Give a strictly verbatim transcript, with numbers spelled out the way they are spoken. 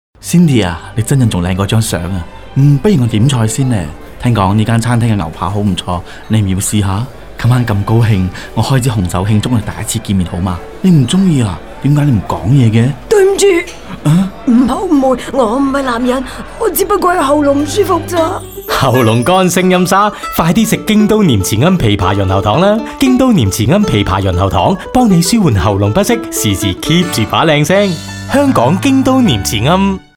Cindy 啊，你真人仲靚過張相啊！嗯，不如我點菜先呢？聽講呢間餐廳嘅牛扒好唔錯，你唔要試下？今晚咁高興，我開支紅酒慶祝我哋第一次見面好嗎？你唔中意啊？點解你唔講嘢嘅？ 對唔住，唔好誤會，我唔係男人，我只不過係喉嚨唔舒服咋。 喉嚨乾聲音沙，快啲食京都念慈庵枇杷潤喉糖啦！京都念慈庵枇杷潤喉糖幫你舒緩喉嚨不適，時時 keep 住把靚聲。香港京都念慈庵。